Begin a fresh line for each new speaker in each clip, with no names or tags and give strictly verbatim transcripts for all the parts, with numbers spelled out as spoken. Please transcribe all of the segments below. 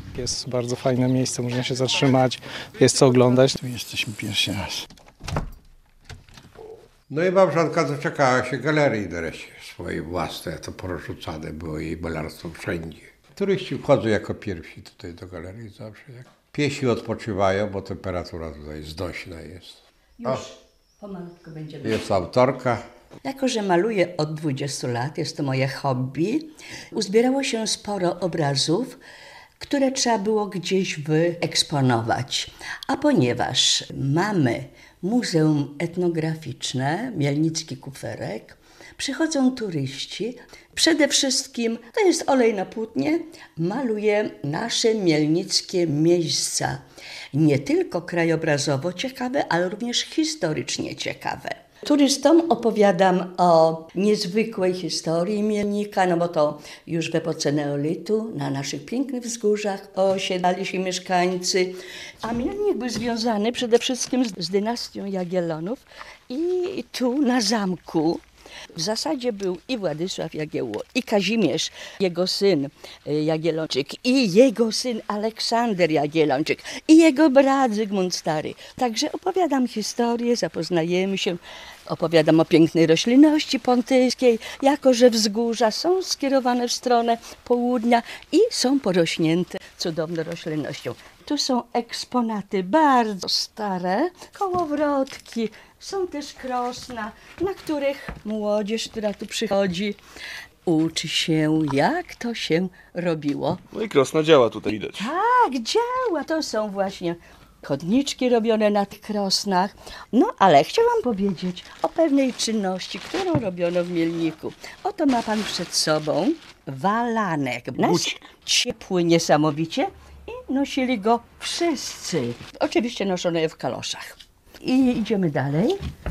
Jest bardzo fajne miejsce, można się zatrzymać, jest co oglądać.
Tu jesteśmy pierwszy raz.
No i małżonka doczekała się galerii wreszcie swojej własnej, to porozrzucane było jej malarstwo wszędzie. Turyści wchodzą jako pierwsi tutaj do galerii zawsze. Jak piesi odpoczywają, bo temperatura tutaj znośna jest.
Już pomalutko będziemy.
Jest autorka.
Jako że maluję od dwudziestu lat, jest to moje hobby, uzbierało się sporo obrazów, które trzeba było gdzieś wyeksponować. A ponieważ mamy Muzeum Etnograficzne, Mielnicki Kuferek, przychodzą turyści, przede wszystkim to jest olej na płótnie, maluję nasze mielnickie miejsca. Nie tylko krajobrazowo ciekawe, ale również historycznie ciekawe. Turystom opowiadam o niezwykłej historii Mielnika, no bo to już w epoce neolitu na naszych pięknych wzgórzach osiedlali się mieszkańcy. A Mielnik był związany przede wszystkim z, z dynastią Jagiellonów i tu na zamku w zasadzie był i Władysław Jagiełło, i Kazimierz, jego syn Jagiellończyk, i jego syn Aleksander Jagiellończyk, i jego brat Zygmunt Stary. Także opowiadam historię, zapoznajemy się, opowiadam o pięknej roślinności pontyjskiej, jako że wzgórza są skierowane w stronę południa i są porośnięte cudowną roślinnością. Tu są eksponaty bardzo stare, kołowrotki, są też krosna, na których młodzież, która tu przychodzi, uczy się, jak to się robiło.
No i krosna działa tutaj widać.
Tak, działa. To są właśnie chodniczki robione na tych krosnach. No, ale chciałam powiedzieć o pewnej czynności, którą robiono w Mielniku. Oto ma pan przed sobą walanek.
Bucik.
Ciepły niesamowicie i nosili go wszyscy. Oczywiście noszono je w kaloszach. I idziemy dalej.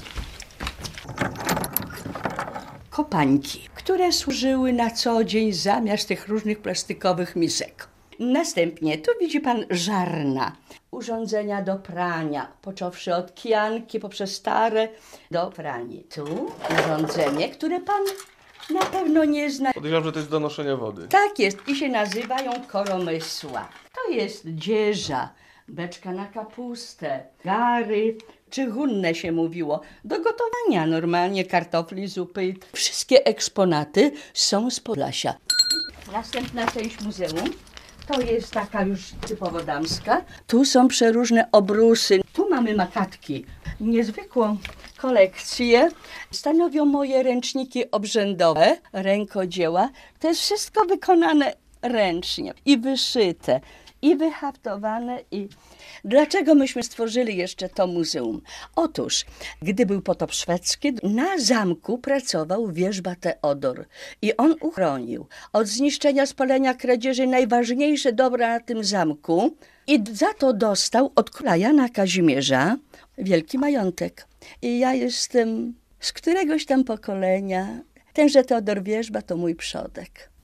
Kopańki, które służyły na co dzień zamiast tych różnych plastikowych misek. Następnie tu widzi pan żarna, urządzenia do prania, począwszy od kijanki poprzez stare do pralni. Tu urządzenie, które pan na pewno nie zna.
Podejrzewam, że to jest do noszenia wody.
Tak jest i się nazywają koromysła. To jest dzieża, beczka na kapustę, gary, czy hunne się mówiło, do gotowania normalnie kartofli, zupy. Wszystkie eksponaty są z Podlasia. Następna część muzeum to jest taka już typowo damska. Tu są przeróżne obrusy. Tu mamy makatki. Niezwykłą kolekcję stanowią moje ręczniki obrzędowe, rękodzieła. To jest wszystko wykonane ręcznie i wyszyte, i wyhaftowane. I dlaczego myśmy stworzyli jeszcze to muzeum? Otóż, gdy był potop szwedzki, na zamku pracował wierzba Teodor i on uchronił od zniszczenia, spalenia, kradzieży najważniejsze dobra na tym zamku i za to dostał od króla Jana Kazimierza wielki majątek. I ja jestem z któregoś tam pokolenia. Tenże Teodor Wierzba to mój przodek.